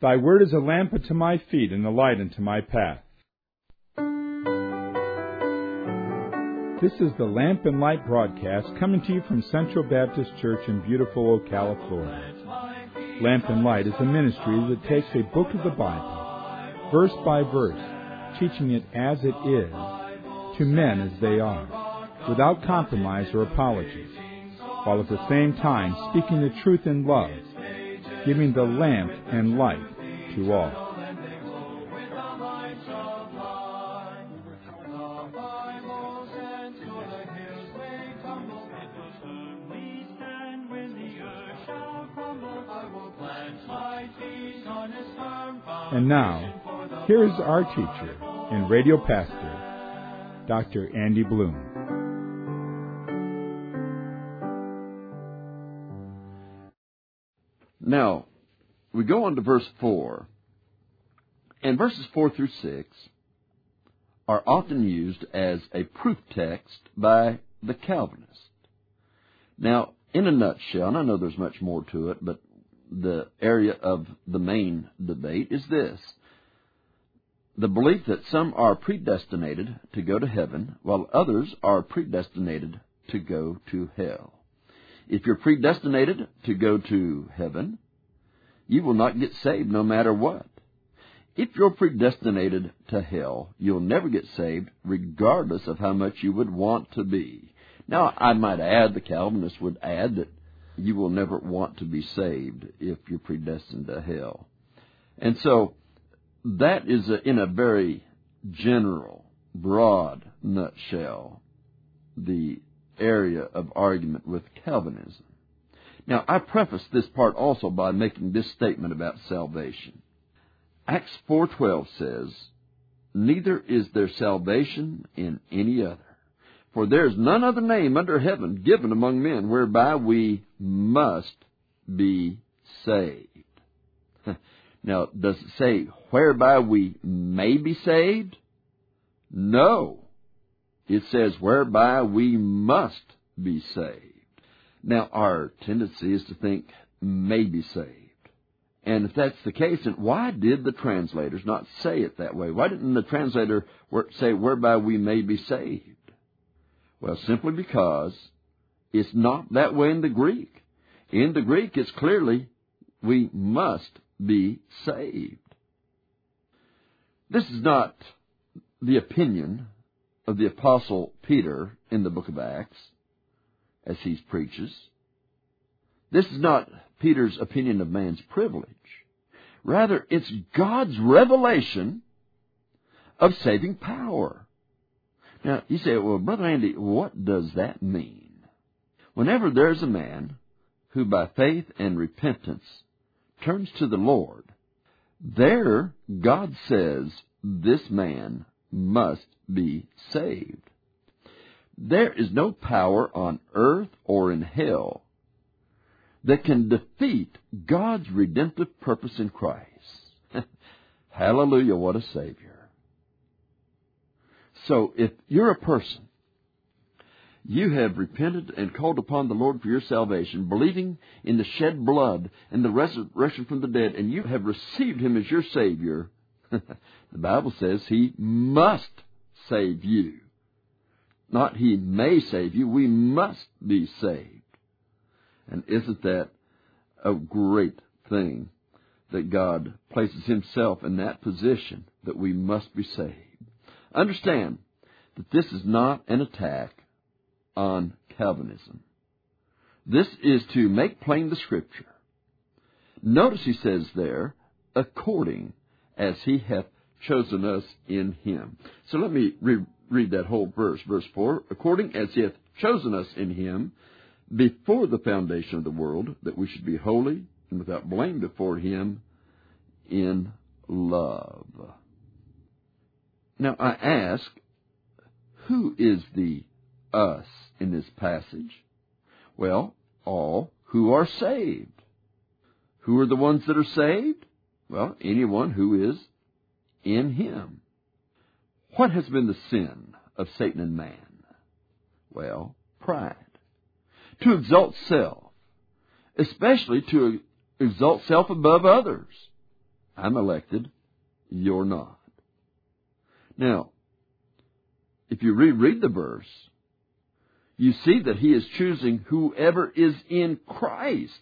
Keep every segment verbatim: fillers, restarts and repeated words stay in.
Thy word is a lamp unto my feet and a light unto my path. This is the Lamp and Light broadcast coming to you from Central Baptist Church in beautiful Ocala, Florida. Lamp and Light is a ministry that takes a book of the Bible, verse by verse, teaching it as it is, to men as they are, without compromise or apology, while at the same time speaking the truth in love, giving the lamp and light to all. And now, here is our teacher and radio pastor, Doctor Andy Bloom. Now, we go on to verse four, and verses four through six are often used as a proof text by the Calvinists. Now, in a nutshell, and I know there's much more to it, but the area of the main debate is this: the belief that some are predestinated to go to heaven, while others are predestinated to go to hell. If you're predestinated to go to heaven, you will not get saved no matter what. If you're predestinated to hell, you'll never get saved regardless of how much you would want to be. Now, I might add, the Calvinists would add that you will never want to be saved if you're predestined to hell. And so that is a, in a very general, broad nutshell, the area of argument with Calvinism. Now, I preface this part also by making this statement about salvation. Acts four twelve says, "Neither is there salvation in any other. For there is none other name under heaven given among men whereby we must be saved." Now, does it say whereby we may be saved? No. It says whereby we must be saved. Now, our tendency is to think may be saved. And if that's the case, then why did the translators not say it that way? Why didn't the translator say whereby we may be saved? Well, simply because it's not that way in the Greek. In the Greek, it's clearly, we must be saved. This is not the opinion of the Apostle Peter in the book of Acts, as he preaches. This is not Peter's opinion of man's privilege. Rather, it's God's revelation of saving power. Now, you say, well, Brother Andy, what does that mean? Whenever there's a man who by faith and repentance turns to the Lord, there God says this man must be saved. There is no power on earth or in hell that can defeat God's redemptive purpose in Christ. Hallelujah, what a Savior. So if you're a person, you have repented and called upon the Lord for your salvation, believing in the shed blood and the resurrection from the dead, and you have received Him as your Savior, the Bible says He must save you. Not He may save you, we must be saved. And isn't that a great thing that God places Himself in that position, that we must be saved? Understand that this is not an attack on Calvinism. This is to make plain the Scripture. Notice he says there, according as He hath chosen us in Him. So let me re- read that whole verse, verse four. According as He hath chosen us in Him before the foundation of the world, that we should be holy and without blame before Him in love. Now I ask, who is the us in this passage? Well, all who are saved. Who are the ones that are saved? Well, anyone who is in Him. What has been the sin of Satan and man? Well, pride. To exalt self, especially to exalt self above others. I'm elected, you're not. Now, if you reread the verse, you see that he is choosing whoever is in Christ,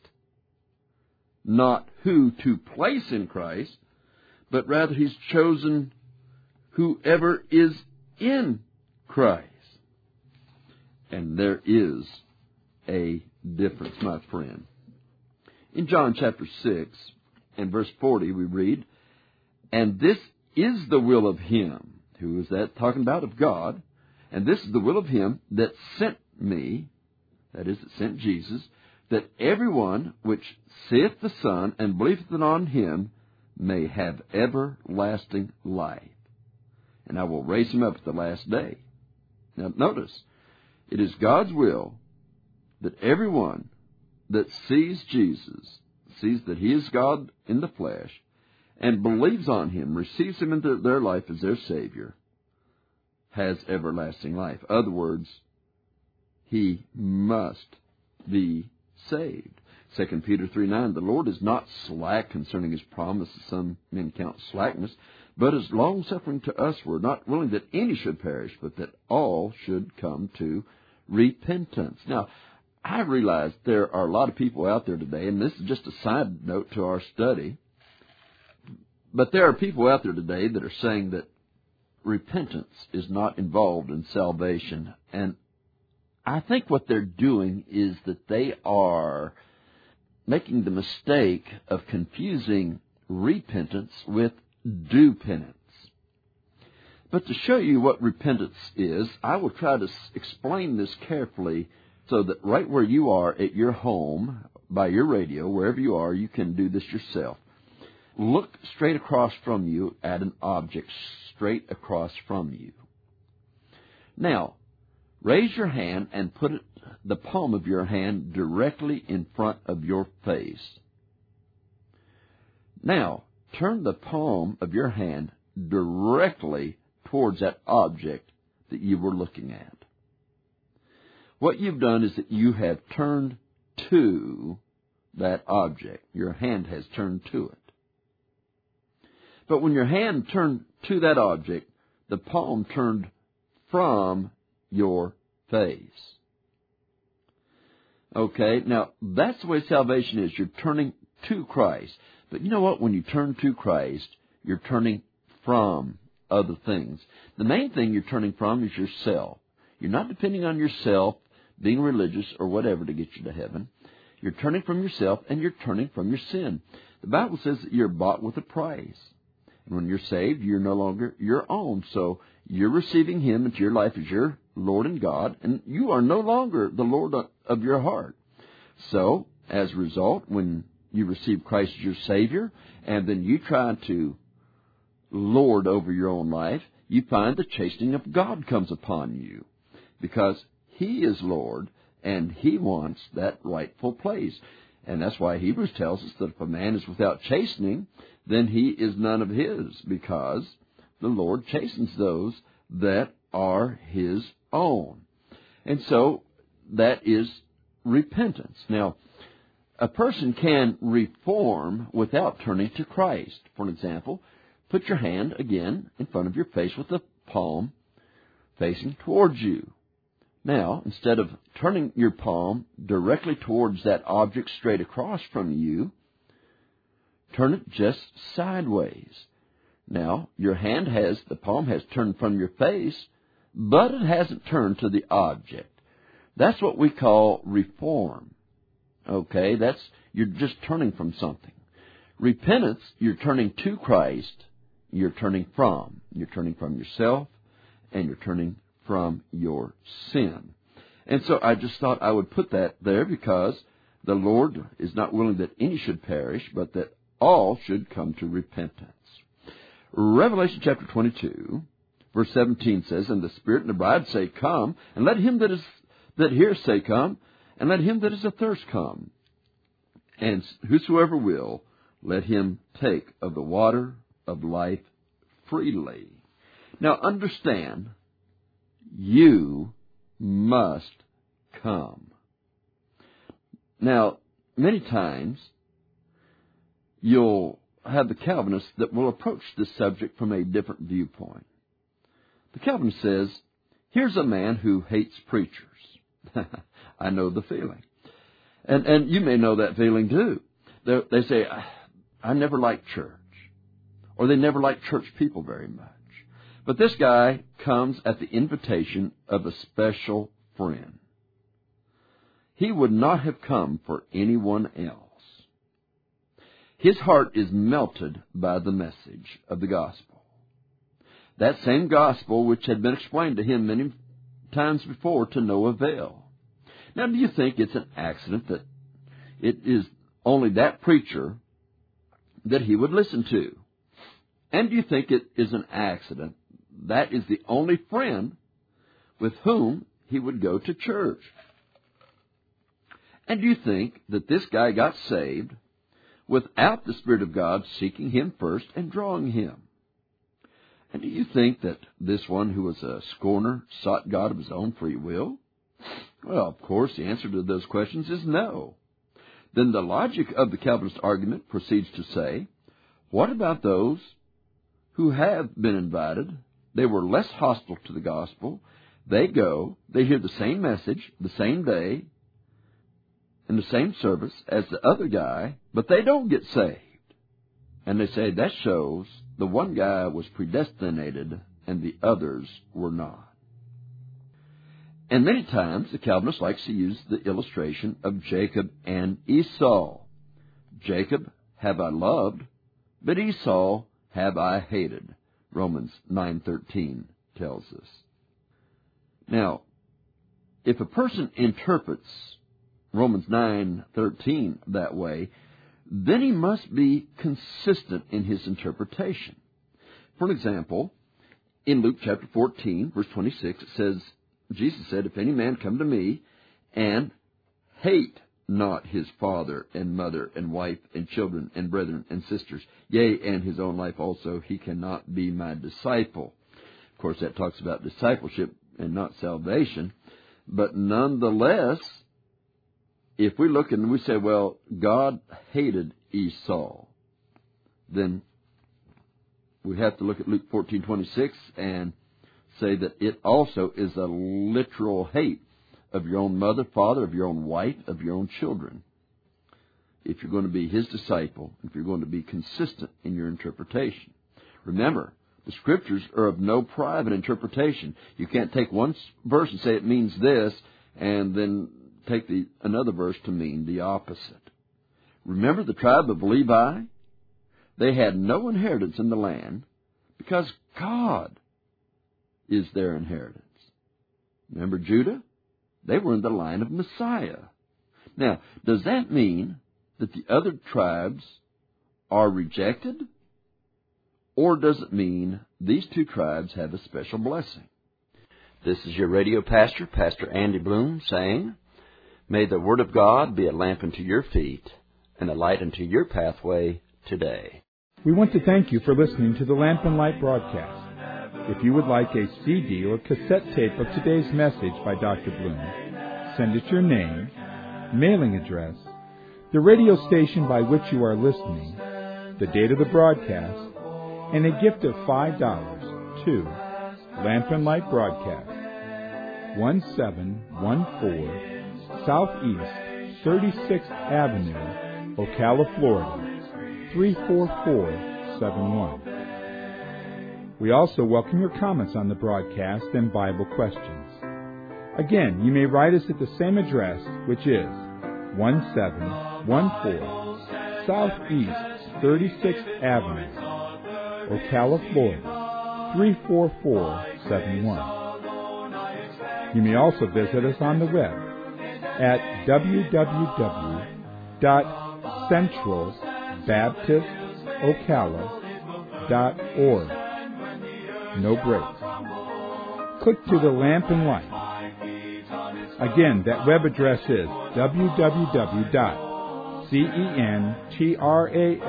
not who to place in Christ, but rather he's chosen whoever is in Christ. And there is a difference, my friend. In John chapter six and verse forty we read, "And this is the will of him." Who is that talking about? Of God. "And this is the will of him that sent me," that is, that sent Jesus, "that everyone which seeth the Son and believeth on him may have everlasting life. And I will raise him up at the last day." Now notice, it is God's will that everyone that sees Jesus, sees that he is God in the flesh, and believes on him, receives him into their life as their Savior, has everlasting life. In other words, he must be saved. Second Peter three nine, "The Lord is not slack concerning his promise, as some men count slackness, but is long-suffering to usward, not willing that any should perish, but that all should come to repentance." Now, I realize there are a lot of people out there today, and this is just a side note to our study, but there are people out there today that are saying that repentance is not involved in salvation. And I think what they're doing is that they are making the mistake of confusing repentance with due penance. But to show you what repentance is, I will try to explain this carefully so that right where you are at your home, by your radio, wherever you are, you can do this yourself. Look straight across from you at an object straight across from you. Now, raise your hand and put it, the palm of your hand directly in front of your face. Now, turn the palm of your hand directly towards that object that you were looking at. What you've done is that you have turned to that object. Your hand has turned to it. But when your hand turned to that object, the palm turned from your face. Okay, now that's the way salvation is. You're turning to Christ. But you know what? When you turn to Christ, you're turning from other things. The main thing you're turning from is yourself. You're not depending on yourself, being religious or whatever to get you to heaven. You're turning from yourself and you're turning from your sin. The Bible says that you're bought with a price. And when you're saved, you're no longer your own. So you're receiving him into your life as your Lord and God, and you are no longer the Lord of your heart. So, as a result, when you receive Christ as your Savior, and then you try to lord over your own life, you find the chastening of God comes upon you, because he is Lord, and he wants that rightful place. And that's why Hebrews tells us that if a man is without chastening, then he is none of his, because the Lord chastens those that are his own. And so that is repentance. Now, a person can reform without turning to Christ. For example, put your hand again in front of your face with the palm facing towards you. Now, instead of turning your palm directly towards that object straight across from you, turn it just sideways. Now, your hand has, the palm has turned from your face, but it hasn't turned to the object. That's what we call reform. Okay, that's, you're just turning from something. Repentance, you're turning to Christ, you're turning from. You're turning from yourself, and you're turning from your sin. And so I just thought I would put that there, because the Lord is not willing that any should perish, but that all should come to repentance. Revelation chapter twenty-two, verse seventeen says, "And the Spirit and the bride say, Come, and let him that is that hears say, Come, and let him that is athirst come. And whosoever will, let him take of the water of life freely." Now understand, you must come. Now, many times, you'll have the Calvinist that will approach this subject from a different viewpoint. The Calvinist says, here's a man who hates preachers. I know the feeling. And and you may know that feeling too. They're, they say, I never liked church. Or they never liked church people very much. But this guy comes at the invitation of a special friend. He would not have come for anyone else. His heart is melted by the message of the gospel. That same gospel which had been explained to him many times before to no avail. Now, do you think it's an accident that it is only that preacher that he would listen to? And do you think it is an accident that is the only friend with whom he would go to church? And do you think that this guy got saved without the Spirit of God seeking him first and drawing him? And do you think that this one who was a scorner sought God of his own free will? Well, of course, the answer to those questions is no. Then the logic of the Calvinist argument proceeds to say, what about those who have been invited? They were less hostile to the gospel. They go, they hear the same message, the same day, in the same service as the other guy, but they don't get saved. And they say that shows the one guy was predestinated and the others were not. And many times the Calvinist likes to use the illustration of Jacob and Esau. Jacob have I loved, but Esau have I hated. Romans nine thirteen tells us. Now, if a person interprets Romans nine thirteen that way, then he must be consistent in his interpretation. For example, in Luke chapter fourteen, verse twenty-six, it says, Jesus said, if any man come to me and hate not his father and mother and wife and children and brethren and sisters, yea, and his own life also, he cannot be my disciple. Of course, that talks about discipleship and not salvation. But nonetheless, if we look and we say, well, God hated Esau, then we have to look at Luke fourteen twenty-six and say that it also is a literal hate of your own mother, father, of your own wife, of your own children. If you're going to be his disciple, if you're going to be consistent in your interpretation. Remember, the Scriptures are of no private interpretation. You can't take one verse and say it means this, and then take the another verse to mean the opposite. Remember the tribe of Levi? They had no inheritance in the land because God is their inheritance. Remember Judah? They were in the line of Messiah. Now, does that mean that the other tribes are rejected? Or does it mean these two tribes have a special blessing? This is your radio pastor, Pastor Andy Bloom, saying, may the Word of God be a lamp unto your feet and a light unto your pathway today. We want to thank you for listening to the Lamp and Light broadcast. If you would like a C D or cassette tape of today's message by Doctor Bloom, send it your name, mailing address, the radio station by which you are listening, the date of the broadcast, and a gift of five dollars to Lamp and Light Broadcast, one seven one four Southeast thirty-sixth Avenue, Ocala, Florida, three four four seven one. We also welcome your comments on the broadcast and Bible questions. Again, you may write us at the same address, which is one seven one four Southeast thirty-sixth Avenue, Ocala, Florida, three four four seven one. You may also visit us on the web at w w w dot central baptist ocala dot org. No breaks. Click to the Lamp and Light. Again, that web address is w w w dot central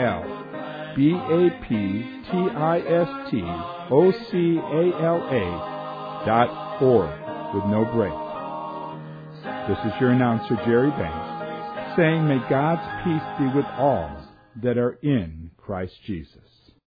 baptist ocala dot org with no breaks. This is your announcer, Jerry Banks, saying, may God's peace be with all that are in Christ Jesus.